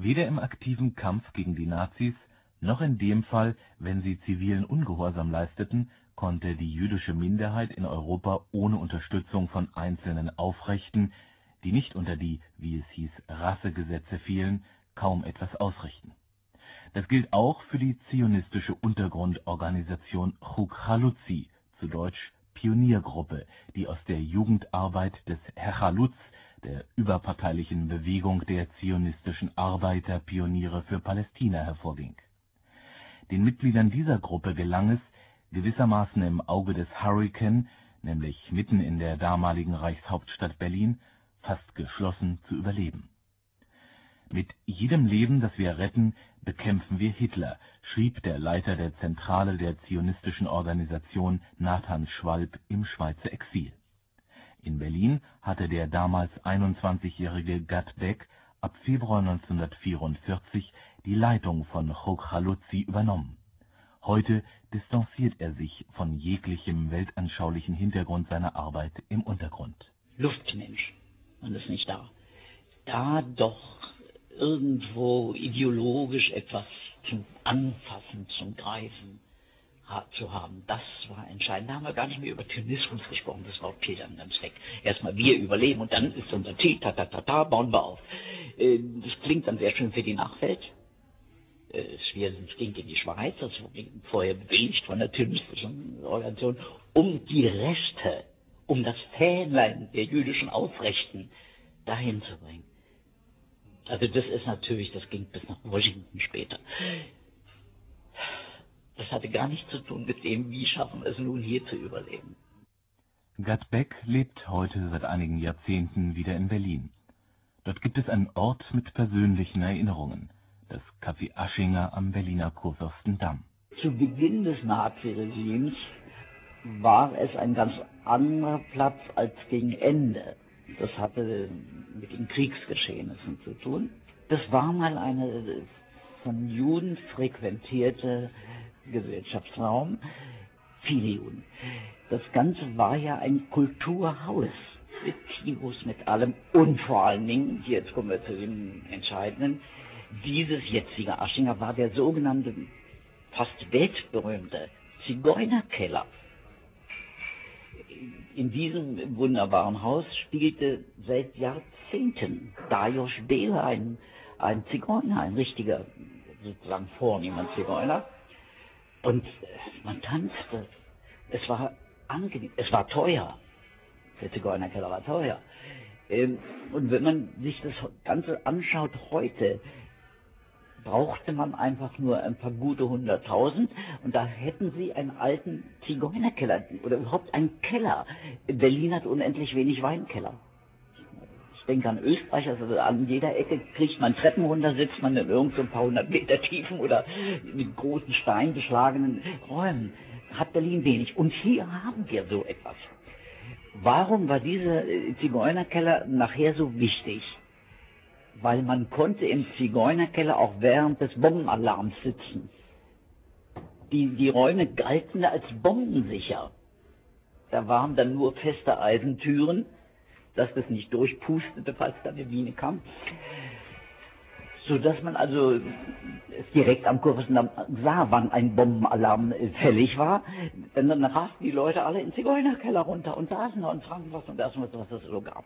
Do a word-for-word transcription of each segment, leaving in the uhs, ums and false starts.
Weder im aktiven Kampf gegen die Nazis noch in dem Fall, wenn sie zivilen Ungehorsam leisteten, konnte die jüdische Minderheit in Europa ohne Unterstützung von einzelnen Aufrechten, die nicht unter die, wie es hieß, Rassegesetze fielen, kaum etwas ausrichten. Das gilt auch für die zionistische Untergrundorganisation Chuk Chalutzi, zu Deutsch Pioniergruppe, die aus der Jugendarbeit des Hechalutz, der überparteilichen Bewegung der zionistischen Arbeiterpioniere für Palästina, hervorging. Den Mitgliedern dieser Gruppe gelang es, gewissermaßen im Auge des Hurrikan, nämlich mitten in der damaligen Reichshauptstadt Berlin, fast geschlossen zu überleben. Mit jedem Leben, das wir retten, bekämpfen wir Hitler, schrieb der Leiter der Zentrale der zionistischen Organisation Nathan Schwalb im Schweizer Exil. In Berlin hatte der damals einundzwanzigjährige Gad Beck ab Februar neunzehnhundertvierundvierzig die Leitung von Chuk Chalutzi übernommen. Heute distanziert er sich von jeglichem weltanschaulichen Hintergrund seiner Arbeit im Untergrund. Luftmensch, man ist nicht da. Da doch irgendwo ideologisch etwas zum Anfassen, zum Greifen zu haben, das war entscheidend. Da haben wir gar nicht mehr über Zionismus gesprochen, das Wort fiel dann ganz weg. Erstmal wir überleben und dann ist unser Ziel, ta ta ta ta, bauen wir auf. Das klingt dann sehr schön für die Nachwelt. Wir gingen in die Schweiz, das wurde vorher bewilligt von der zionistischen Organisation, um die Reste, um das Fähnlein der jüdischen Aufrechten dahin zu bringen. Also das ist natürlich, das ging bis nach Washington später. Das hatte gar nichts zu tun mit dem, wie schaffen wir es nun hier zu überleben. Gad Beck lebt heute seit einigen Jahrzehnten wieder in Berlin. Dort gibt es einen Ort mit persönlichen Erinnerungen, das Café Aschinger am Berliner Kurfürstendamm. Zu Beginn des Naziregimes war es ein ganz anderer Platz als gegen Ende. Das hatte mit den Kriegsgeschehnissen zu tun. Das war mal eine von Juden frequentierte Gesellschaftsraum, viele Juden. Das Ganze war ja ein Kulturhaus mit Kinos, mit allem und vor allen Dingen, jetzt kommen wir zu dem Entscheidenden, dieses jetzige Aschinger war der sogenannte, fast weltberühmte Zigeunerkeller. In diesem wunderbaren Haus spielte seit Jahrzehnten Dajos Bela, ein, ein Zigeuner, ein richtiger, sozusagen vornehmer Zigeuner. Und man tanzte. Es war angenehm. Es war teuer. Der Zigeunerkeller war teuer. Und wenn man sich das Ganze anschaut heute, brauchte man einfach nur ein paar gute hunderttausend und da hätten sie einen alten Zigeunerkeller oder überhaupt einen Keller. Berlin hat unendlich wenig Weinkeller. Ich denke an Österreich, also an jeder Ecke kriegt man Treppen runter, sitzt man in irgend so ein paar hundert Meter Tiefen oder mit großen Steinen beschlagenen Räumen. Hat Berlin wenig. Und hier haben wir so etwas. Warum war dieser Zigeunerkeller nachher so wichtig? Weil man konnte im Zigeunerkeller auch während des Bombenalarms sitzen. Die, die Räume galten als bombensicher. Da waren dann nur feste Eisentüren, dass das nicht durchpustete, falls da eine Biene kam. Sodass man also direkt am Kurfürstendamm sah, wann ein Bombenalarm fällig war. Denn dann rasten die Leute alle in den Zigeunerkeller runter und saßen da und tranken was und das, was es so gab.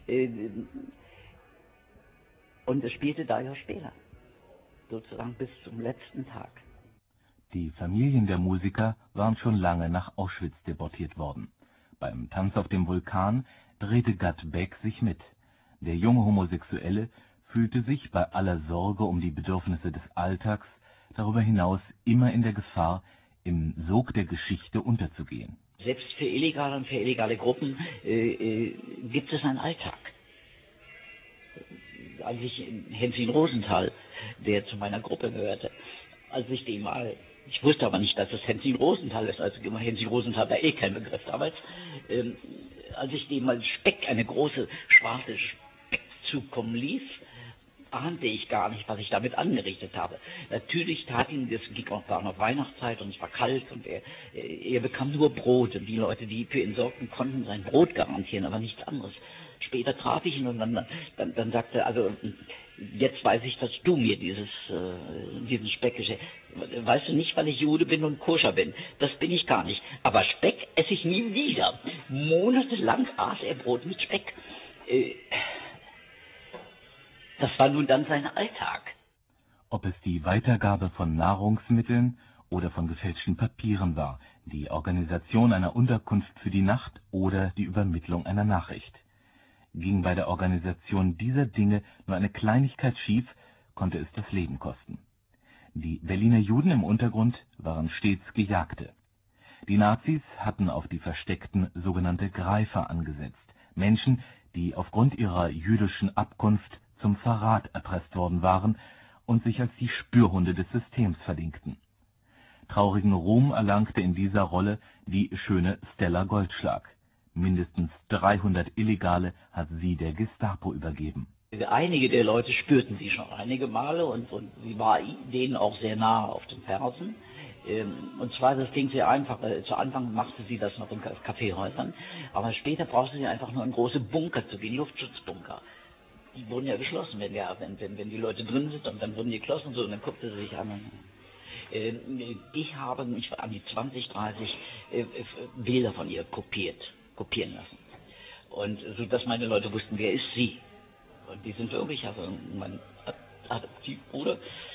Und es spielte Dajos Bela, sozusagen bis zum letzten Tag. Die Familien der Musiker waren schon lange nach Auschwitz deportiert worden. Beim Tanz auf dem Vulkan drehte Gad Beck sich mit. Der junge Homosexuelle fühlte sich bei aller Sorge um die Bedürfnisse des Alltags darüber hinaus immer in der Gefahr, im Sog der Geschichte unterzugehen. Selbst für illegale und für illegale Gruppen äh, äh, gibt es einen Alltag. Als ich Hensin Rosenthal, der zu meiner Gruppe gehörte, als ich den mal, ich wusste aber nicht, dass es Hensin Rosenthal ist, also Hensin Rosenthal war eh kein Begriff damals, ähm, als ich dem mal Speck, eine große schwarze Speck zukommen ließ, ahnte ich gar nicht, was ich damit angerichtet habe. Natürlich tat ihn, das war noch Weihnachtszeit und es war kalt und er, er bekam nur Brot und die Leute, die für ihn sorgten, konnten sein Brot garantieren, aber nichts anderes. Später traf ich ihn und dann, dann, dann sagte er, also jetzt weiß ich, dass du mir dieses, äh, diesen Speck geschenkt hast. Weißt du nicht, weil ich Jude bin und koscher bin. Das bin ich gar nicht. Aber Speck esse ich nie wieder. Monatelang aß er Brot mit Speck. Äh, das war nun dann sein Alltag. Ob es die Weitergabe von Nahrungsmitteln oder von gefälschten Papieren war, die Organisation einer Unterkunft für die Nacht oder die Übermittlung einer Nachricht. Ging bei der Organisation dieser Dinge nur eine Kleinigkeit schief, konnte es das Leben kosten. Die Berliner Juden im Untergrund waren stets Gejagte. Die Nazis hatten auf die Versteckten sogenannte Greifer angesetzt, Menschen, die aufgrund ihrer jüdischen Abkunft zum Verrat erpresst worden waren und sich als die Spürhunde des Systems verdingten. Traurigen Ruhm erlangte in dieser Rolle die schöne Stella Goldschlag. Mindestens dreihundert Illegale hat sie der Gestapo übergeben. Einige der Leute spürten sie schon einige Male und, und sie war denen auch sehr nahe auf den Fersen. Und zwar, das ging sehr einfach. Zu Anfang machte sie das noch in Kaffeehäusern, aber später brauchte sie einfach nur in große Bunker zu gehen, Luftschutzbunker. Die wurden ja geschlossen, wenn, ja, wenn, wenn, wenn die Leute drin sind, und dann wurden die geschlossen so, und dann guckte sie sich an. Ich habe mich an die zwanzig, dreißig Bilder von ihr kopiert. kopieren lassen. Und so, dass meine Leute wussten, wer ist sie. Und die sind wirklich, also mein Adoptivbruder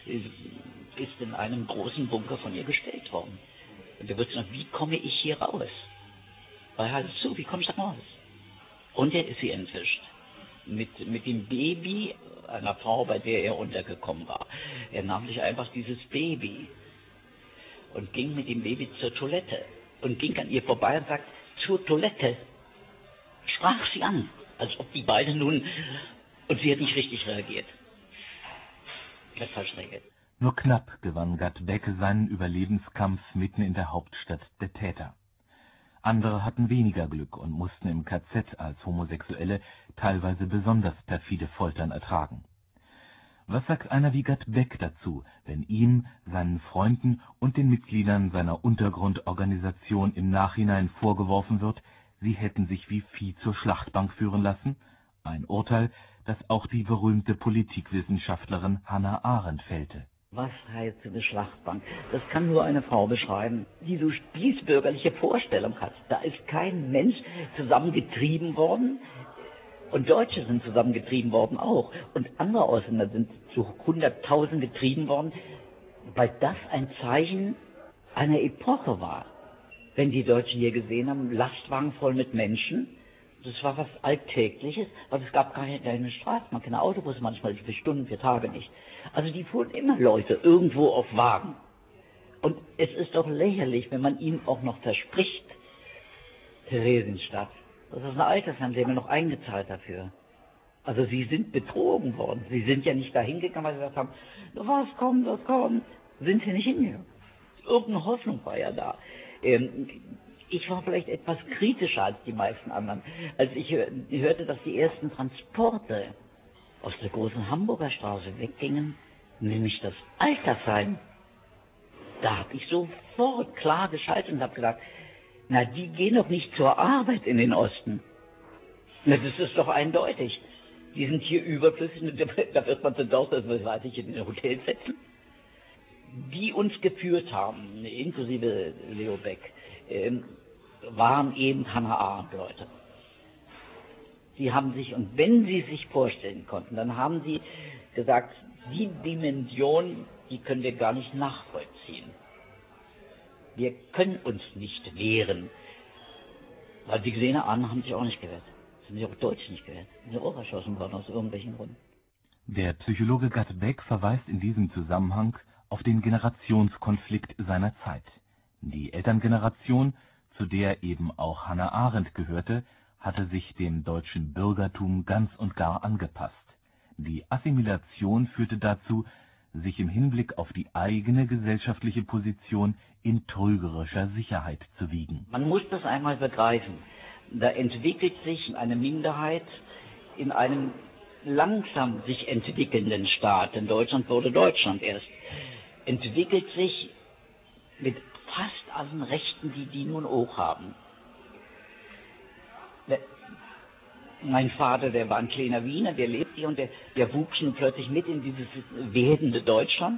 ist in einem großen Bunker von ihr gestellt worden. Und der wird sagen, wie komme ich hier raus? Weil halt so, wie komme ich da raus? Und er ist sie entwischt. Mit, mit dem Baby einer Frau, bei der er untergekommen war. Er nahm sich einfach dieses Baby und ging mit dem Baby zur Toilette und ging an ihr vorbei und sagt, zur Toilette, sprach sie an, als ob die beiden nun, und sie hat nicht richtig reagiert. Das falsch reagiert. Nur knapp gewann Gerd Beck seinen Überlebenskampf mitten in der Hauptstadt der Täter. Andere hatten weniger Glück und mussten im K Z als Homosexuelle teilweise besonders perfide Foltern ertragen. Was sagt einer wie Gerd Beck dazu, wenn ihm, seinen Freunden und den Mitgliedern seiner Untergrundorganisation im Nachhinein vorgeworfen wird, sie hätten sich wie Vieh zur Schlachtbank führen lassen? Ein Urteil, das auch die berühmte Politikwissenschaftlerin Hannah Arendt fällte. Was heißt eine Schlachtbank? Das kann nur eine Frau beschreiben, die so spießbürgerliche Vorstellung hat. Da ist kein Mensch zusammengetrieben worden. Und Deutsche sind zusammengetrieben worden auch. Und andere Ausländer sind zu hunderttausend getrieben worden, weil das ein Zeichen einer Epoche war. Wenn die Deutschen hier gesehen haben, Lastwagen voll mit Menschen, das war was Alltägliches, weil es gab keine Straßen, keine Autobusse, manchmal für Stunden, für Tage nicht. Also die fuhren immer Leute irgendwo auf Wagen. Und es ist doch lächerlich, wenn man ihnen auch noch verspricht, Theresienstadt. Das ist eine Altersheim, die haben wir noch eingezahlt dafür. Also sie sind betrogen worden. Sie sind ja nicht dahin gegangen, weil sie gesagt haben, was kommt, was kommt. Sind sie nicht hingegangen. Irgendeine Hoffnung war ja da. Ähm, ich war vielleicht etwas kritischer als die meisten anderen. Als ich hörte, dass die ersten Transporte aus der großen Hamburger Straße weggingen, nämlich das Altersheim. Da habe ich sofort klar geschaltet und habe gedacht, na, die gehen doch nicht zur Arbeit in den Osten. Na, das ist doch eindeutig. Die sind hier überflüssig, da wird man zu dort, das weiß ich, in den Hotels setzen. Die uns geführt haben, inklusive Leo Beck, ähm, waren eben Hannah Arendt Leute. Sie haben sich, und wenn sie sich vorstellen konnten, dann haben sie gesagt, die Dimension, die können wir gar nicht nachvollziehen. Wir können uns nicht wehren. Weil die gesehen haben, haben sich auch nicht gewehrt. Sind sich auch Deutsche nicht gewehrt. Sind auch erschossen worden aus irgendwelchen Gründen. Der Psychologe Gerd Beck verweist in diesem Zusammenhang auf den Generationskonflikt seiner Zeit. Die Elterngeneration, zu der eben auch Hannah Arendt gehörte, hatte sich dem deutschen Bürgertum ganz und gar angepasst. Die Assimilation führte dazu, sich im Hinblick auf die eigene gesellschaftliche Position in trügerischer Sicherheit zu wiegen. Man muss das einmal begreifen. Da entwickelt sich eine Minderheit in einem langsam sich entwickelnden Staat, denn Deutschland wurde Deutschland erst, entwickelt sich mit fast allen Rechten, die die nun auch haben. Mein Vater, der war ein kleiner Wiener, der lebt hier und der, der wuchs nun plötzlich mit in dieses werdende Deutschland.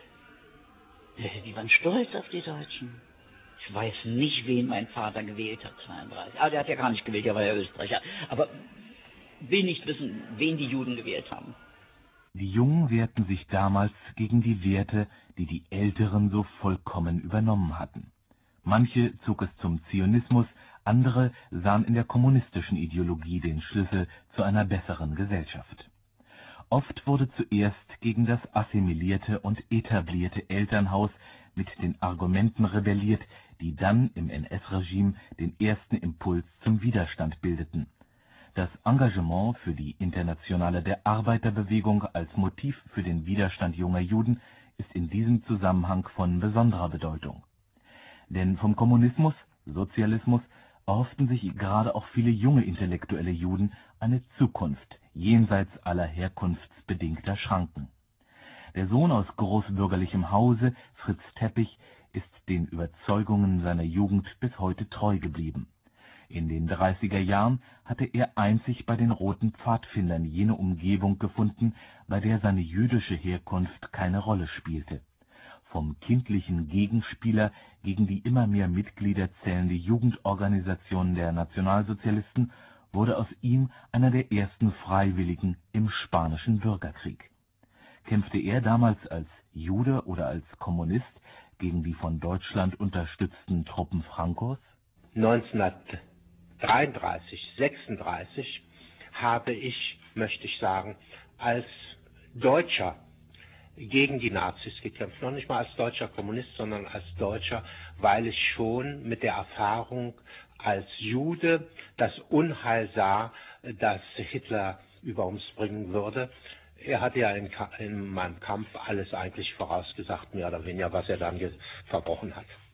Die waren stolz auf die Deutschen. Ich weiß nicht, wen mein Vater gewählt hat, zweiunddreißig. Ah, der hat ja gar nicht gewählt, der war ja Österreicher. Aber will nicht wissen, wen die Juden gewählt haben. Die Jungen wehrten sich damals gegen die Werte, die die Älteren so vollkommen übernommen hatten. Manche zog es zum Zionismus, andere sahen in der kommunistischen Ideologie den Schlüssel zu einer besseren Gesellschaft. Oft wurde zuerst gegen das assimilierte und etablierte Elternhaus mit den Argumenten rebelliert, die dann im N S-Regime den ersten Impuls zum Widerstand bildeten. Das Engagement für die Internationale der Arbeiterbewegung als Motiv für den Widerstand junger Juden ist in diesem Zusammenhang von besonderer Bedeutung. Denn vom Kommunismus, Sozialismus erhofften sich gerade auch viele junge intellektuelle Juden eine Zukunft jenseits aller herkunftsbedingter Schranken. Der Sohn aus großbürgerlichem Hause, Fritz Teppich, ist den Überzeugungen seiner Jugend bis heute treu geblieben. In den dreißiger Jahren hatte er einzig bei den Roten Pfadfindern jene Umgebung gefunden, bei der seine jüdische Herkunft keine Rolle spielte. Vom kindlichen Gegenspieler gegen die immer mehr Mitglieder zählende Jugendorganisation der Nationalsozialisten wurde aus ihm einer der ersten Freiwilligen im Spanischen Bürgerkrieg. Kämpfte er damals als Jude oder als Kommunist gegen die von Deutschland unterstützten Truppen Francos? neunzehnhundertdreiunddreißig, sechsunddreißig habe ich, möchte ich sagen, als Deutscher gegen die Nazis gekämpft. Noch nicht mal als deutscher Kommunist, sondern als Deutscher, weil ich schon mit der Erfahrung als Jude das Unheil sah, das Hitler über uns bringen würde. Er hatte ja in, in meinem Kampf alles eigentlich vorausgesagt, mehr oder weniger, was er dann verbrochen hat.